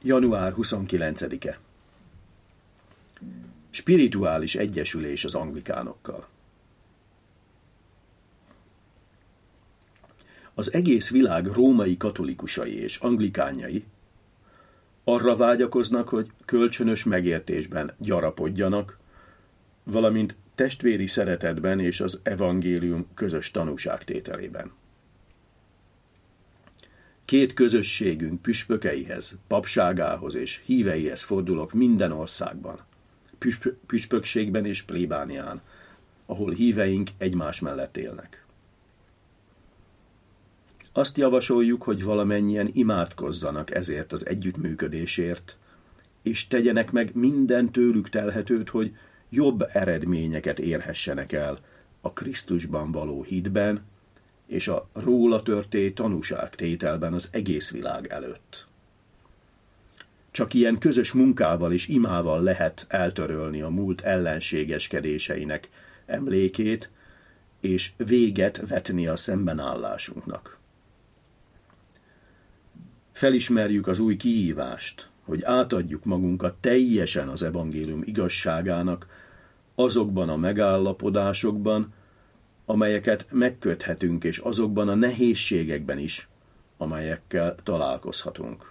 Január 29-e. Spirituális egyesülés az anglikánokkal. Az egész világ római katolikusai és anglikánjai arra vágyakoznak, hogy kölcsönös megértésben gyarapodjanak, valamint testvéri szeretetben és az evangélium közös tanúságtételében. Két közösségünk püspökeihez, papságához és híveihez fordulok minden országban, püspökségben és plébánián, ahol híveink egymás mellett élnek. Azt javasoljuk, hogy valamennyien imádkozzanak ezért az együttműködésért, és tegyenek meg minden tőlük telhetőt, hogy jobb eredményeket érhessenek el a Krisztusban való hitben és a róla történt tanúságtételben az egész világ előtt. Csak ilyen közös munkával és imával lehet eltörölni a múlt ellenségeskedéseinek emlékét, és véget vetni a szembenállásunknak. Felismerjük az új kihívást, hogy átadjuk magunkat teljesen az evangélium igazságának azokban a megállapodásokban, amelyeket megköthetünk, és azokban a nehézségekben is, amelyekkel találkozhatunk.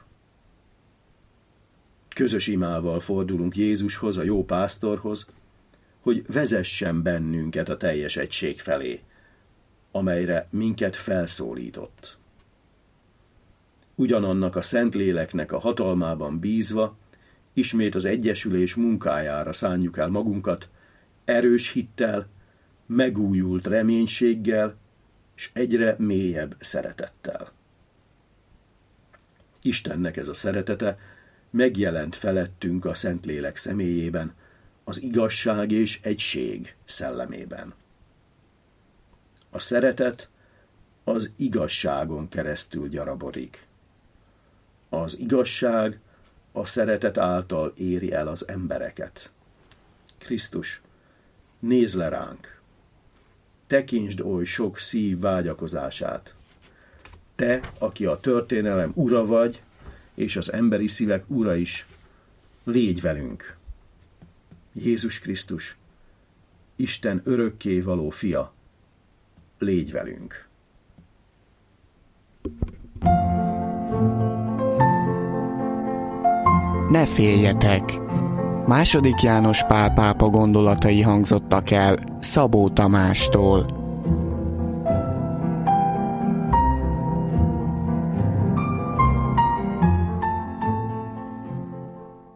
Közös imával fordulunk Jézushoz, a jó pásztorhoz, hogy vezessen bennünket a teljes egység felé, amelyre minket felszólított. Ugyanannak a Szentléleknek a hatalmában bízva, ismét az egyesülés munkájára szánjuk el magunkat, erős hittel, megújult reménységgel és egyre mélyebb szeretettel. Istennek ez a szeretete megjelent felettünk a Szentlélek személyében, az igazság és egység szellemében. A szeretet az igazságon keresztül gyarabodik. Az igazság a szeretet által éri el az embereket. Krisztus, nézz le ránk! Tekintsd oly sok szív vágyakozását. Te, aki a történelem ura vagy, és az emberi szívek ura is, légy velünk. Jézus Krisztus, Isten örökké való fia, légy velünk. Ne féljetek! II. János Pál pápa gondolatai hangzottak el Szabó Tamástól.